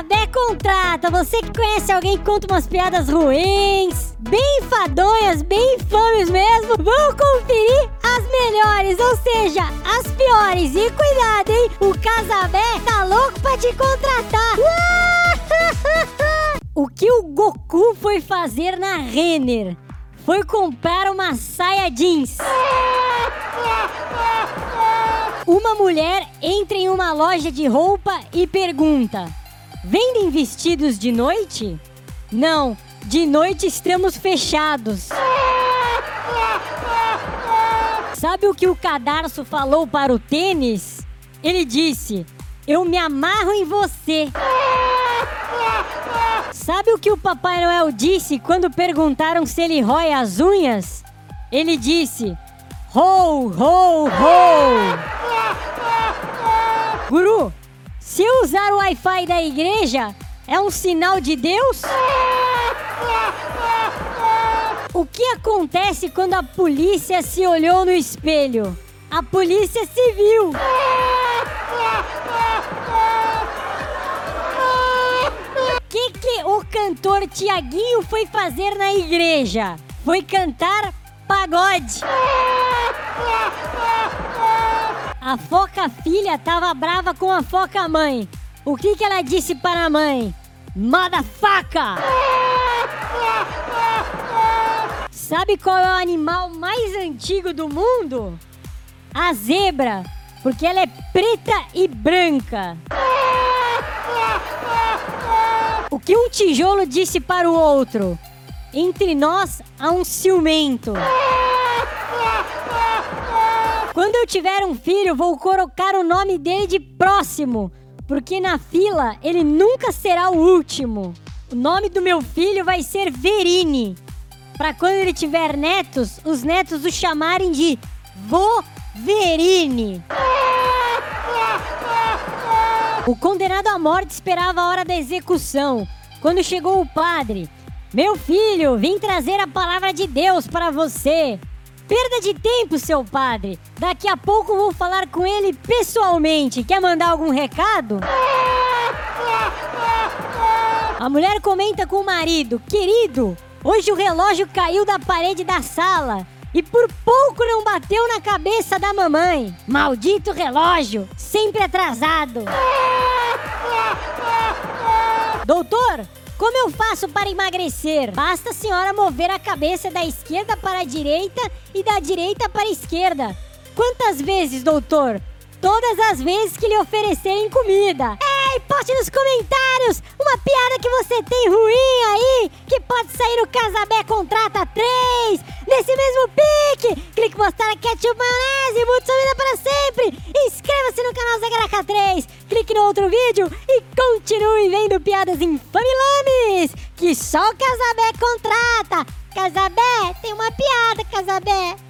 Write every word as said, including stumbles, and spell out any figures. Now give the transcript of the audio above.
Casabé contrata. Você que conhece alguém que conta umas piadas ruins, bem enfadonhas, bem infames mesmo, vão conferir as melhores, ou seja, as piores. E cuidado, hein? O Casabé tá louco pra te contratar. O que o Goku foi fazer na Renner? Foi comprar uma saia jeans. Uma mulher entra em uma loja de roupa e pergunta: vendem vestidos de noite? Não, de noite estamos fechados. Sabe o que o cadarço falou para o tênis? Ele disse: eu me amarro em você. Sabe o que o Papai Noel disse quando perguntaram se ele rói as unhas? Ele disse: ho, ho, ho. Guru, se eu usar o Wi-Fi da igreja, é um sinal de Deus? O que acontece quando a polícia se olhou no espelho? A polícia se viu. O que, que o cantor Tiaguinho foi fazer na igreja? Foi cantar pagode. A foca filha tava brava com a foca mãe. O que, que ela disse para a mãe? Motherfucker! Sabe qual é o animal mais antigo do mundo? A zebra, porque ela é preta e branca. O que um tijolo disse para o outro? Entre nós há um ciumento. Quando eu tiver um filho, vou colocar o nome dele de Próximo, porque na fila ele nunca será o último. O nome do meu filho vai ser Verini, para quando ele tiver netos, os netos o chamarem de Vô Verini. O condenado à morte esperava a hora da execução. Quando chegou o padre: meu filho, vim trazer a palavra de Deus para você. Perda de tempo, seu padre. Daqui a pouco vou falar com ele pessoalmente. Quer mandar algum recado? A mulher comenta com o marido: querido, hoje o relógio caiu da parede da sala e por pouco não bateu na cabeça da mamãe. Maldito relógio, sempre atrasado. Doutor, como eu faço para emagrecer? Basta a senhora mover a cabeça da esquerda para a direita e da direita para a esquerda. Quantas vezes, doutor? Todas as vezes que lhe oferecerem comida. Ei, poste nos comentários uma piada que você tem ruim aí, que pode sair no Casabé Contrata três, nesse mesmo pique. Clique postar ketchup, maionese, muito vida para sempre. Inscreva-se no canal Zé Caraca três. Clique no outro vídeo e continue vendo piadas infamilames, que só o Casabé contrata. Casabé, tem uma piada, Casabé.